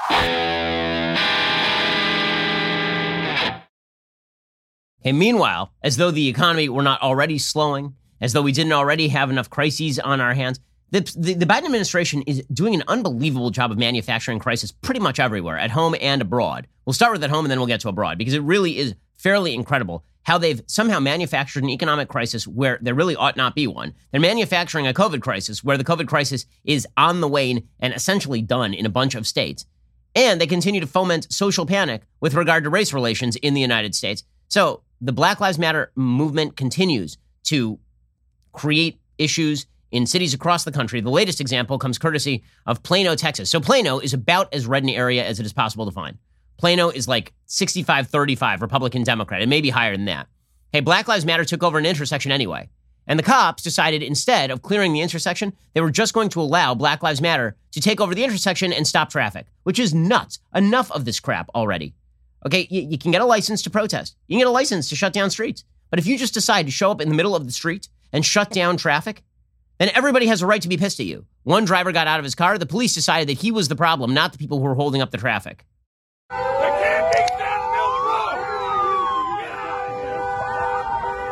Hey, meanwhile, as though the economy were not already slowing, as though we didn't already have enough crises on our hands, the, the, the Biden administration is doing an unbelievable job of manufacturing crisis pretty much everywhere, at home and abroad. We'll start with at home and then we'll get to abroad, because it really is fairly incredible how they've somehow manufactured an economic crisis where there really ought not be one. They're manufacturing a COVID crisis where the COVID crisis is on the wane and essentially done in a bunch of states. And they continue to foment social panic with regard to race relations in the United States. So the Black Lives Matter movement continues to create issues in cities across the country. The latest example comes courtesy of Plano, Texas. So Plano is about as red an area as it is possible to find. Plano is like sixty-five thirty-five Republican Democrat. It may be higher than that. Hey, Black Lives Matter took over an intersection anyway. And the cops decided instead of clearing the intersection, they were just going to allow Black Lives Matter to take over the intersection and stop traffic, which is nuts. Enough of this crap already. Okay, you, you can get a license to protest. You can get a license to shut down streets. But if you just decide to show up in the middle of the street and shut down traffic, then everybody has a right to be pissed at you. One driver got out of his car. The police decided that he was the problem, not the people who were holding up the traffic. There can't be seven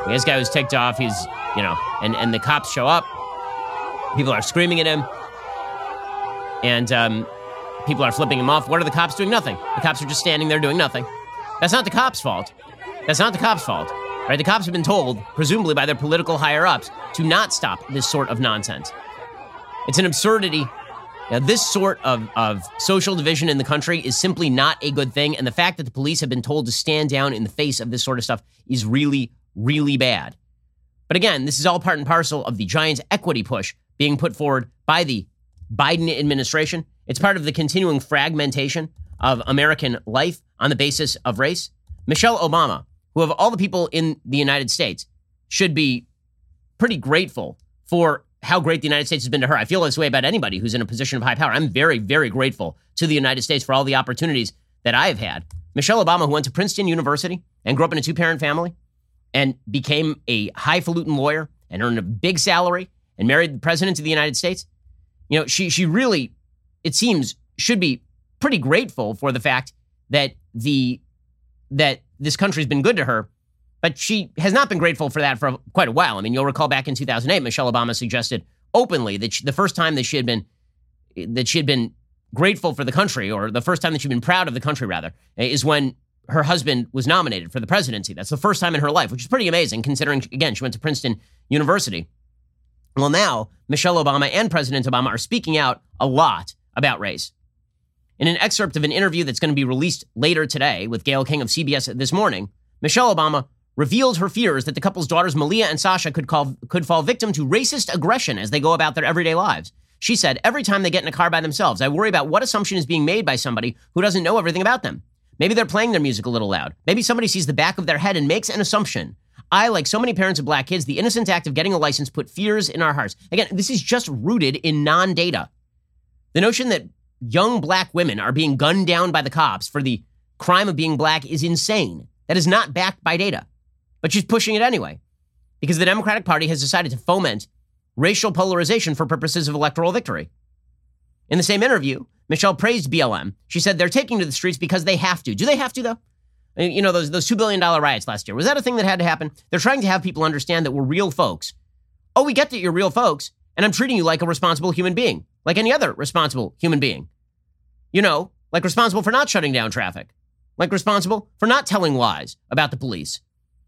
This guy was ticked off. He's, you know, and, and the cops show up. People are screaming at him. And um, people are flipping him off. What are the cops doing? Nothing. The cops are just standing there doing nothing. That's not the cops' fault. That's not the cops' fault. Right? The cops have been told, presumably by their political higher-ups, to not stop this sort of nonsense. It's an absurdity. Now, this sort of, of social division in the country is simply not a good thing, and the fact that the police have been told to stand down in the face of this sort of stuff is really, really bad. But again, this is all part and parcel of the giant equity push being put forward by the Biden administration. It's part of the continuing fragmentation of American life on the basis of race. Michelle Obama, who of all the people in the United States should be pretty grateful for how great the United States has been to her. I feel this way about anybody who's in a position of high power. I'm very, very grateful to the United States for all the opportunities that I have had. Michelle Obama, who went to Princeton University and grew up in a two-parent family and became a highfalutin lawyer and earned a big salary and married the president of the United States, you know, she she really, it seems, should be pretty grateful for the fact that the that this country's been good to her. But she has not been grateful for that for quite a while. I mean, you'll recall back in two thousand eight, Michelle Obama suggested openly that she, the first time that she had been that she had been grateful for the country, or the first time that she'd been proud of the country, rather, is when her husband was nominated for the presidency. That's the first time in her life, which is pretty amazing, considering, again, she went to Princeton University. Well, now, Michelle Obama and President Obama are speaking out a lot about race. In an excerpt of an interview that's going to be released later today with Gayle King of C B S This Morning, Michelle Obama revealed her fears that the couple's daughters, Malia and Sasha, could, call, could fall victim to racist aggression as they go about their everyday lives. She said, every time they get in a car by themselves, I worry about what assumption is being made by somebody who doesn't know everything about them. Maybe they're playing their music a little loud. Maybe somebody sees the back of their head and makes an assumption. I, like so many parents of black kids, the innocent act of getting a license put fears in our hearts. Again, this is just rooted in non-data. The notion that young black women are being gunned down by the cops for the crime of being black is insane. That is not backed by data. But she's pushing it anyway, because the Democratic Party has decided to foment racial polarization for purposes of electoral victory. In the same interview, Michelle praised B L M. She said they're taking to the streets because they have to. Do they have to, though? I mean, you know, those, those two billion dollars riots last year, was that a thing that had to happen? They're trying to have people understand that we're real folks. Oh, we get that you're real folks, and I'm treating you like a responsible human being, like any other responsible human being. You know, like responsible for not shutting down traffic, like responsible for not telling lies about the police.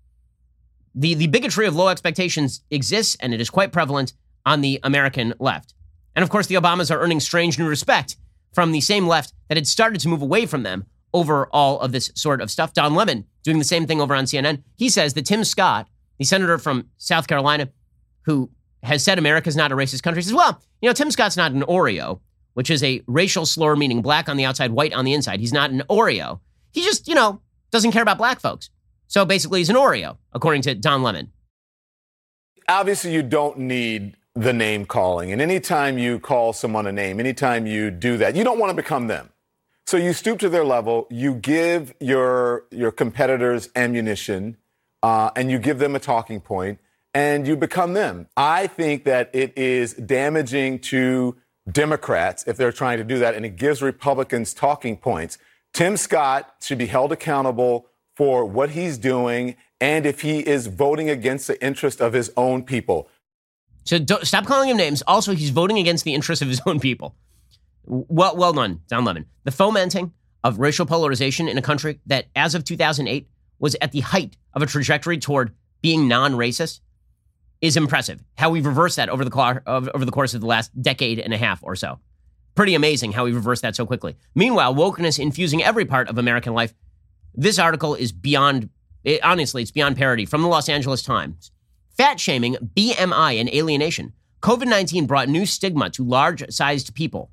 The, the bigotry of low expectations exists, and it is quite prevalent on the American left. And of course, the Obamas are earning strange new respect from the same left that had started to move away from them over all of this sort of stuff. Don Lemon doing the same thing over on C N N. He says that Tim Scott, the senator from South Carolina, who has said America's not a racist country, says, well, you know, Tim Scott's not an Oreo, which is a racial slur meaning black on the outside, white on the inside. He's not an Oreo. He just, you know, doesn't care about black folks. So basically, he's an Oreo, according to Don Lemon. Obviously, you don't need the name calling. And anytime you call someone a name, anytime you do that, you don't want to become them. So you stoop to their level, you give your your competitors ammunition, uh, and you give them a talking point, and you become them. I think that it is damaging to Democrats if they're trying to do that, and it gives Republicans talking points. Tim Scott should be held accountable for what he's doing and if he is voting against the interest of his own people. So don't, stop calling him names. Also, he's voting against the interest of his own people. Well, well done, Don Lemon. The fomenting of racial polarization in a country that, as of two thousand eight, was at the height of a trajectory toward being non-racist is impressive. How we've reversed that over the, car, over the course of the last decade and a half or so. Pretty amazing how we've reversed that so quickly. Meanwhile, wokeness infusing every part of American life. This article is beyond, it, honestly, it's beyond parody from the Los Angeles Times. Fat shaming, B M I, and alienation. COVID nineteen brought new stigma to large-sized people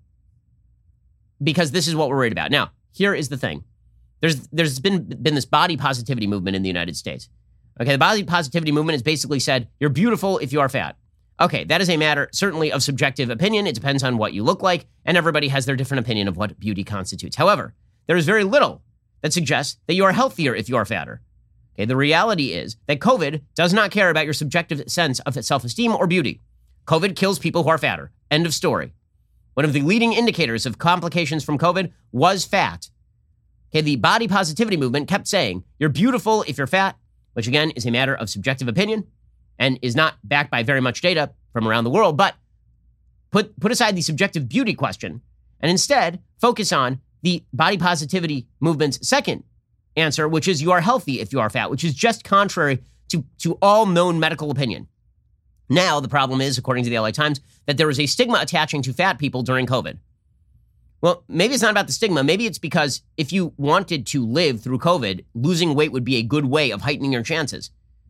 because this is what we're worried about. Now, here is the thing. There's there's been, been this body positivity movement in the United States. Okay, the body positivity movement has basically said, you're beautiful if you are fat. Okay, that is a matter, certainly, of subjective opinion. It depends on what you look like, and everybody has their different opinion of what beauty constitutes. However, there is very little that suggests that you are healthier if you are fatter. Okay, the reality is that COVID does not care about your subjective sense of self-esteem or beauty. COVID kills people who are fatter. End of story. One of the leading indicators of complications from COVID was fat. Okay, the body positivity movement kept saying, you're beautiful if you're fat. which again is a matter of subjective opinion and is not backed by very much data from around the world, but put, put aside the subjective beauty question and instead focus on the body positivity movement's second answer, which is you are healthy if you are fat, which is just contrary to, to all known medical opinion. Now, the problem is, according to the L A Times, that there is a stigma attaching to fat people during COVID. Well, maybe it's not about the stigma. Maybe it's because if you wanted to live through COVID, losing weight would be a good way of heightening your chances.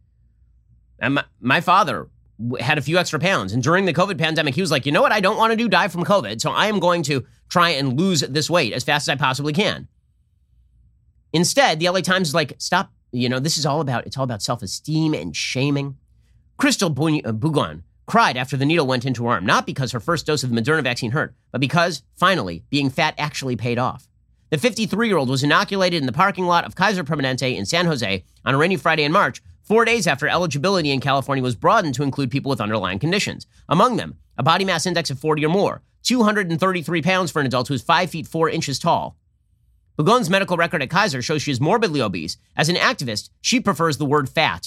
And my, my father had a few extra pounds. And during the COVID pandemic, he was like, you know what? I don't want to do die from COVID. So I am going to try and lose this weight as fast as I possibly can. Instead, the L A Times is like, stop. You know, this is all about, it's all about self-esteem and shaming. Crystal Bougon cried after the needle went into her arm, not because her first dose of the Moderna vaccine hurt, but because, finally, being fat actually paid off. The fifty-three-year-old was inoculated in the parking lot of Kaiser Permanente in San Jose on a rainy Friday in March, four days after eligibility in California was broadened to include people with underlying conditions. Among them, a body mass index of forty or more, two hundred thirty-three pounds for an adult who is five feet four inches tall. Bougon's medical record at Kaiser shows she is morbidly obese. As an activist, she prefers the word fat.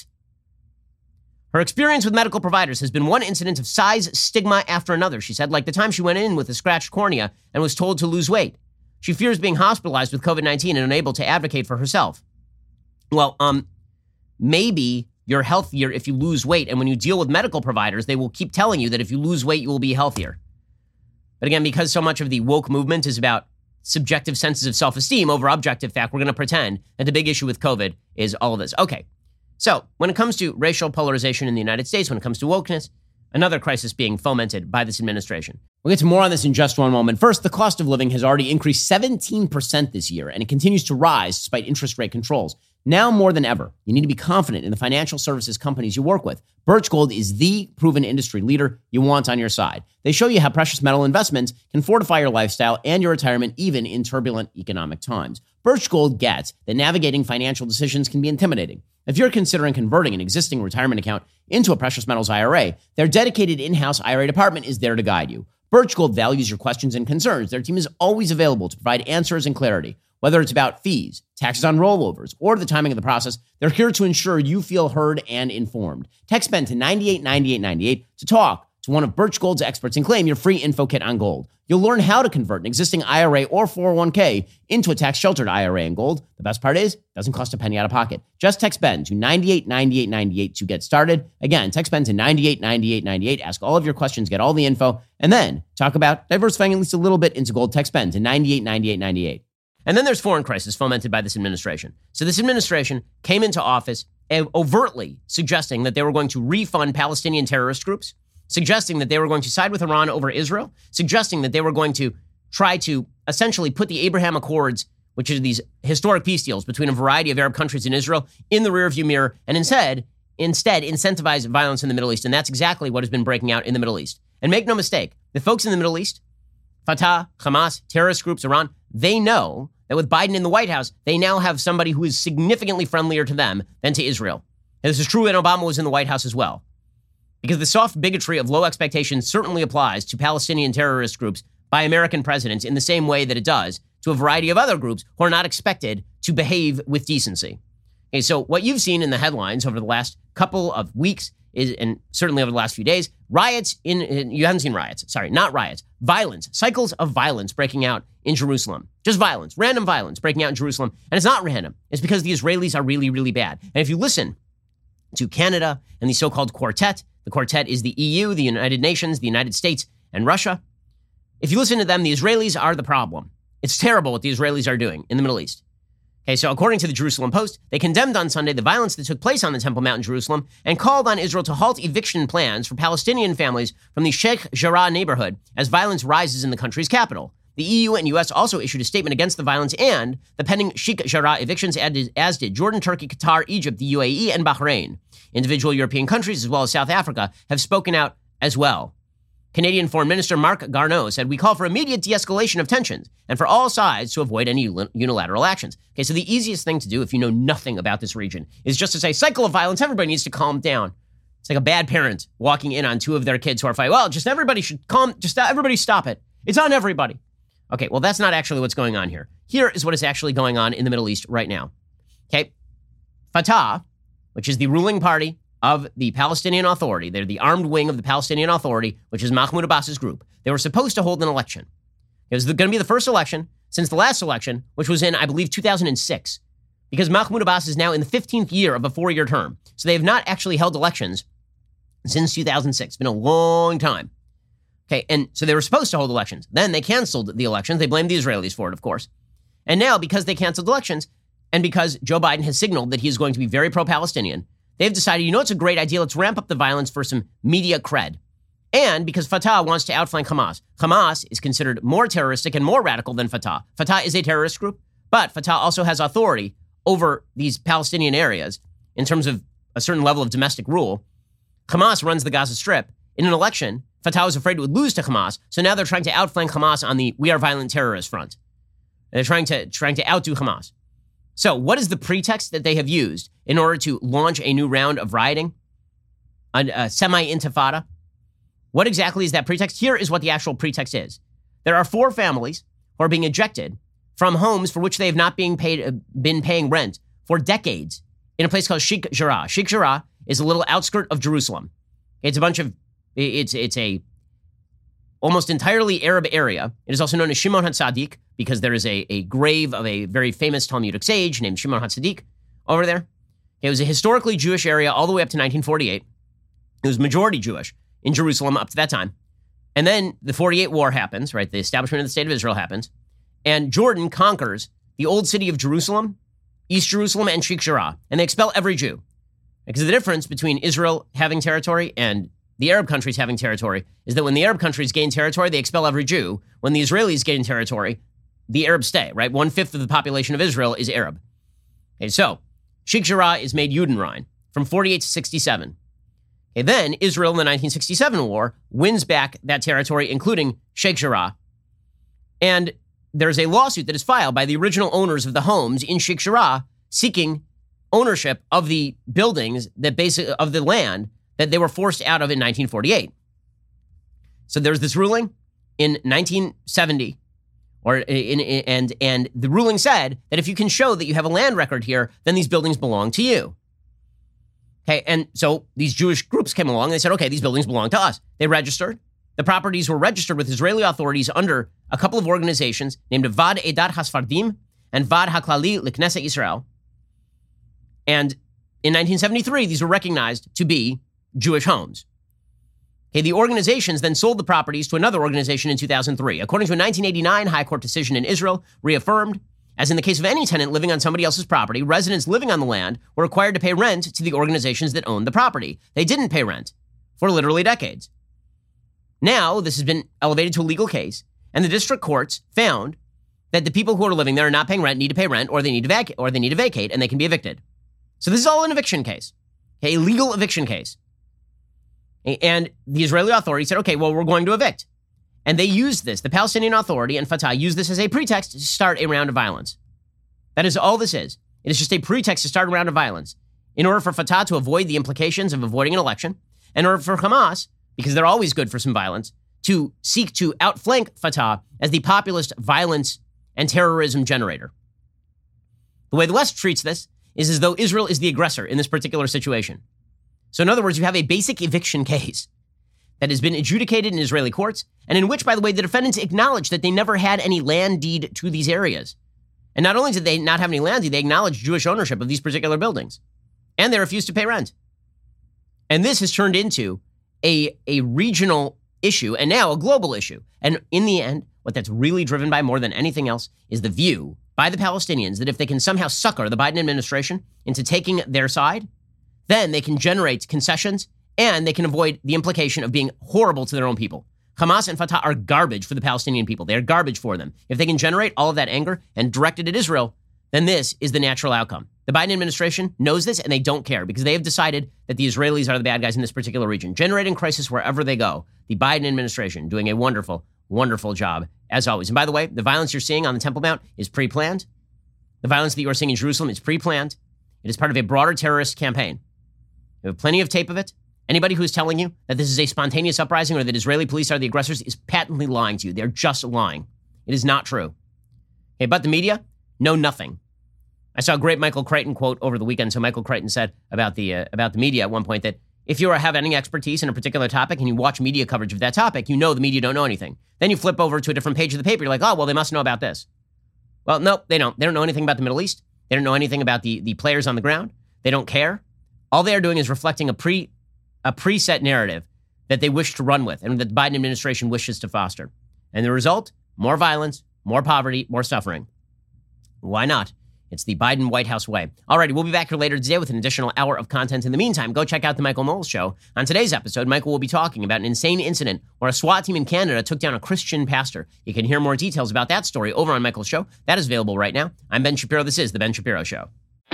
Her experience with medical providers has been one incident of size stigma after another, she said, like the time she went in with a scratched cornea and was told to lose weight. She fears being hospitalized with COVID nineteen and unable to advocate for herself. Well, um, maybe you're healthier if you lose weight, and when you deal with medical providers, they will keep telling you that if you lose weight, you will be healthier. But again, because so much of the woke movement is about subjective senses of self-esteem over objective fact, we're going to pretend that the big issue with COVID is all of this. Okay. So when it comes to racial polarization in the United States, when it comes to wokeness, another crisis being fomented by this administration. We'll get to more on this in just one moment. First, the cost of living has already increased seventeen percent this year, and it continues to rise despite interest rate controls. Now more than ever, you need to be confident in the financial services companies you work with. Birch Gold is the proven industry leader you want on your side. They show you how precious metal investments can fortify your lifestyle and your retirement even in turbulent economic times. Birch Gold gets that navigating financial decisions can be intimidating. If you're considering converting an existing retirement account into a precious metals I R A, their dedicated in-house I R A department is there to guide you. Birch Gold values your questions and concerns. Their team is always available to provide answers and clarity. Whether it's about fees, taxes on rollovers, or the timing of the process, they're here to ensure you feel heard and informed. Text Ben to nine eight nine eight nine eight to talk to one of Birch Gold's experts and claim your free info kit on gold. You'll learn how to convert an existing I R A or four oh one k into a tax-sheltered I R A in gold. The best part is, it doesn't cost a penny out of pocket. Just text Ben to nine eight nine eight nine eight to get started. Again, text Ben to nine eight nine eight nine eight, ask all of your questions, get all the info, and then talk about diversifying at least a little bit into gold. Text Ben to nine eight nine eight nine eight. And then there's foreign crisis fomented by this administration. So this administration came into office overtly suggesting that they were going to refund Palestinian terrorist groups, suggesting that they were going to side with Iran over Israel, suggesting that they were going to try to essentially put the Abraham Accords, which are these historic peace deals between a variety of Arab countries and Israel, in the rearview mirror, and instead, instead incentivize violence in the Middle East. And that's exactly what has been breaking out in the Middle East. And make no mistake, the folks in the Middle East, Fatah, Hamas, terrorist groups, Iran, they know that with Biden in the White House, they now have somebody who is significantly friendlier to them than to Israel. And this is true when Obama was in the White House as well. Because the soft bigotry of low expectations certainly applies to Palestinian terrorist groups by American presidents in the same way that it does to a variety of other groups who are not expected to behave with decency. Okay, so what you've seen in the headlines over the last couple of weeks is, and certainly over the last few days, riots in, in you haven't seen riots, sorry, not riots, violence, cycles of violence breaking out in Jerusalem. Just violence, random violence breaking out in Jerusalem. And it's not random. It's because the Israelis are really, really bad. And if you listen to Canada and the so-called quartet, the quartet is the E U, the United Nations, the United States, and Russia. If you listen to them, the Israelis are the problem. It's terrible what the Israelis are doing in the Middle East. Okay, so according to the Jerusalem Post, they condemned on Sunday the violence that took place on the Temple Mount in Jerusalem and called on Israel to halt eviction plans for Palestinian families from the Sheikh Jarrah neighborhood as violence rises in the country's capital. The E U and U S also issued a statement against the violence and the pending Sheikh Jarrah evictions, as did Jordan, Turkey, Qatar, Egypt, the U A E, and Bahrain. Individual European countries, as well as South Africa, have spoken out as well. Canadian Foreign Minister Marc Garneau said, "We call for immediate de-escalation of tensions and for all sides to avoid any unilateral actions." Okay, so the easiest thing to do if you know nothing about this region is just to say, cycle of violence, everybody needs to calm down. It's like a bad parent walking in on two of their kids who are fighting. Well, just everybody should calm, just everybody stop it. It's on everybody. Okay, well, that's not actually what's going on here. Here is what is actually going on in the Middle East right now. Okay, Fatah, which is the ruling party of the Palestinian Authority, they're the armed wing of the Palestinian Authority, which is Mahmoud Abbas's group, they were supposed to hold an election. It was going to be the first election since the last election, which was in, I believe, two thousand six, because Mahmoud Abbas is now in the fifteenth year of a four-year term. So they have not actually held elections since two thousand six. It's been a long time. Okay, and so they were supposed to hold elections. Then they canceled the elections. They blamed the Israelis for it, of course. And now, because they canceled elections, and because Joe Biden has signaled that he is going to be very pro-Palestinian, they've decided, you know, it's a great idea. Let's ramp up the violence for some media cred. And because Fatah wants to outflank Hamas. Hamas is considered more terroristic and more radical than Fatah. Fatah is a terrorist group, but Fatah also has authority over these Palestinian areas in terms of a certain level of domestic rule. Hamas runs the Gaza Strip. In an election, Fatah was afraid it would lose to Hamas, so now they're trying to outflank Hamas on the we are violent terrorists front. They're trying to trying to outdo Hamas. So what is the pretext that they have used in order to launch a new round of rioting? A, a semi-intifada? What exactly is that pretext? Here is what the actual pretext is. There are four families who are being ejected from homes for which they have not being paid, uh, been paying rent for decades in a place called Sheikh Jarrah. Sheikh Jarrah is a little outskirt of Jerusalem. It's a bunch of, it's it's a almost entirely Arab area. It is also known as Shimon HaTzadik because there is a, a grave of a very famous Talmudic sage named Shimon HaTzadik over there. It was a historically Jewish area all the way up to nineteen forty-eight. It was majority Jewish in Jerusalem up to that time. And then the forty-eight war happens, right? The establishment of the State of Israel happens. And Jordan conquers the old city of Jerusalem, East Jerusalem, and Sheikh Jarrah. And they expel every Jew. Because the difference between Israel having territory and the Arab countries having territory is that when the Arab countries gain territory, they expel every Jew. When the Israelis gain territory, the Arabs stay, right? One-fifth of the population of Israel is Arab. Okay, so Sheikh Jarrah is made Judenrein from forty-eight to sixty-seven. Okay, then Israel in the nineteen sixty-seven war wins back that territory, including Sheikh Jarrah. And there's a lawsuit that is filed by the original owners of the homes in Sheikh Jarrah seeking ownership of the buildings that basically of the land that they were forced out of in nineteen forty-eight. So there's this ruling in nineteen seventy, or in, in, and and the ruling said that if you can show that you have a land record here, then these buildings belong to you. Okay, and so these Jewish groups came along and they said, okay, these buildings belong to us. They registered. The properties were registered with Israeli authorities under a couple of organizations named Vad Edat HaSfardim and Vad HaKlali L'Knesset Yisrael. And in nineteen seventy-three, these were recognized to be Jewish homes. Okay, the organizations then sold the properties to another organization in two thousand three. According to a nineteen eighty-nine High Court decision in Israel, reaffirmed, as in the case of any tenant living on somebody else's property, residents living on the land were required to pay rent to the organizations that owned the property. They didn't pay rent for literally decades. Now, this has been elevated to a legal case, and the district courts found that the people who are living there are not paying rent, need to pay rent, or they need to vac- or they need to vacate, and they can be evicted. So this is all an eviction case, okay, a legal eviction case. And the Israeli authority said, okay, well, we're going to evict. And they used this, the Palestinian Authority and Fatah used this as a pretext to start a round of violence. That is all this is. It is just a pretext to start a round of violence in order for Fatah to avoid the implications of avoiding an election, in order for Hamas, because they're always good for some violence, to seek to outflank Fatah as the populist violence and terrorism generator. The way the West treats this is as though Israel is the aggressor in this particular situation. So in other words, you have a basic eviction case that has been adjudicated in Israeli courts, and in which, by the way, the defendants acknowledged that they never had any land deed to these areas. And not only did they not have any land deed, they acknowledged Jewish ownership of these particular buildings. And they refused to pay rent. And this has turned into a, a regional issue, and now a global issue. And in the end, what that's really driven by more than anything else is the view by the Palestinians that if they can somehow sucker the Biden administration into taking their side, then they can generate concessions and they can avoid the implication of being horrible to their own people. Hamas and Fatah are garbage for the Palestinian people. They are garbage for them. If they can generate all of that anger and direct it at Israel, then this is the natural outcome. The Biden administration knows this and they don't care because they have decided that the Israelis are the bad guys in this particular region, generating crisis wherever they go. The Biden administration doing a wonderful, wonderful job as always. And by the way, the violence you're seeing on the Temple Mount is pre-planned. The violence that you are seeing in Jerusalem is pre-planned. It is part of a broader terrorist campaign. We have plenty of tape of it. Anybody who is telling you that this is a spontaneous uprising or that Israeli police are the aggressors is patently lying to you. They're just lying. It is not true. Okay, but the media know nothing I saw a great Michael Crichton quote over the weekend. So Michael Crichton said about the uh, about the media at one point that if you have any expertise in a particular topic and you watch media coverage of that topic, you know the media don't know anything. Then you flip over to a different page of the paper. You're like, oh, well, they must know about this. Well, no, they don't. They don't know anything about the Middle East. They don't know anything about the, the players on the ground. They don't care. All they are doing is reflecting a pre a preset narrative that they wish to run with and that the Biden administration wishes to foster. And the result, more violence, more poverty, more suffering. Why not? It's the Biden White House way. All right, we'll be back here later today with an additional hour of content. In the meantime, go check out The Michael Knowles Show. On today's episode, Michael will be talking about an insane incident where a SWAT team in Canada took down a Christian pastor. You can hear more details about that story over on Michael's show. That is available right now. I'm Ben Shapiro. This is The Ben Shapiro Show.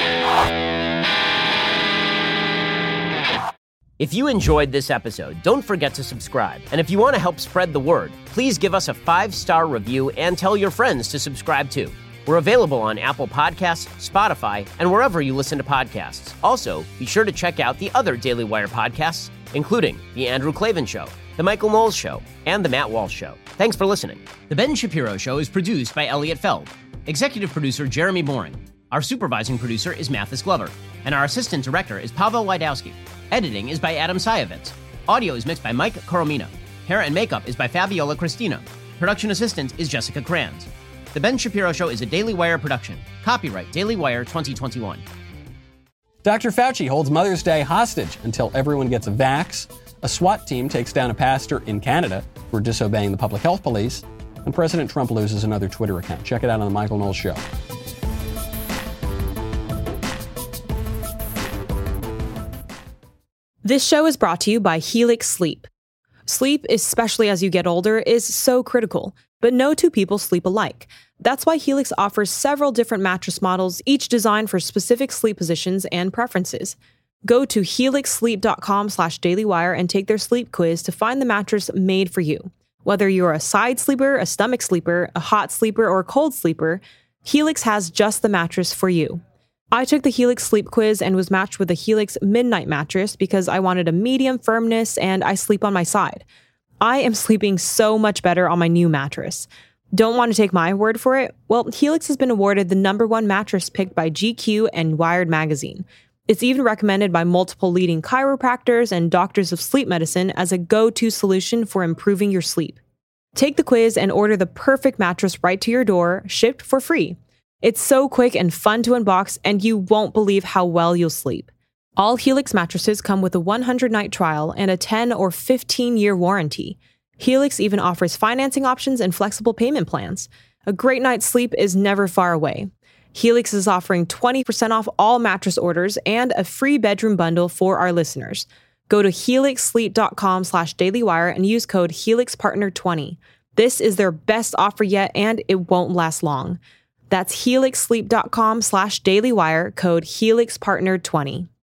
If you enjoyed this episode, don't forget to subscribe. And if you want to help spread the word, please give us a five-star review and tell your friends to subscribe too. We're available on Apple Podcasts, Spotify, and wherever you listen to podcasts. Also, be sure to check out the other Daily Wire podcasts, including The Andrew Klavan Show, The Michael Knowles Show, and The Matt Walsh Show. Thanks for listening. The Ben Shapiro Show is produced by Elliot Feld. Executive producer Jeremy Boring. Our supervising producer is Mathis Glover. And our assistant director is Pavel Wydowski. Editing is by Adam Sayevitz. Audio is mixed by Mike Coromina. Hair and makeup is by Fabiola Cristina. Production assistant is Jessica Kranz. The Ben Shapiro Show is a Daily Wire production. Copyright Daily Wire twenty twenty-one. Doctor Fauci holds Mother's Day hostage until everyone gets a vax. A SWAT team takes down a pastor in Canada for disobeying the public health police. And President Trump loses another Twitter account. Check it out on The Michael Knowles Show. This show is brought to you by Helix Sleep. Sleep, especially as you get older, is so critical, but no two people sleep alike. That's why Helix offers several different mattress models, each designed for specific sleep positions and preferences. Go to helixsleep.com slash dailywire and take their sleep quiz to find the mattress made for you. Whether you're a side sleeper, a stomach sleeper, a hot sleeper, or a cold sleeper, Helix has just the mattress for you. I took the Helix sleep quiz and was matched with a Helix Midnight mattress because I wanted a medium firmness and I sleep on my side. I am sleeping so much better on my new mattress. Don't want to take my word for it? Well, Helix has been awarded the number one mattress picked by G Q and Wired magazine. It's even recommended by multiple leading chiropractors and doctors of sleep medicine as a go-to solution for improving your sleep. Take the quiz and order the perfect mattress right to your door, shipped for free. It's so quick and fun to unbox, and you won't believe how well you'll sleep. All Helix mattresses come with a one hundred night trial and a ten or fifteen year warranty. Helix even offers financing options and flexible payment plans. A great night's sleep is never far away. Helix is offering twenty percent off all mattress orders and a free bedroom bundle for our listeners. Go to helixsleep.com slash dailywire and use code helix partner twenty. This is their best offer yet, and it won't last long. That's helixsleep.com slash dailywire, code helix partner twenty.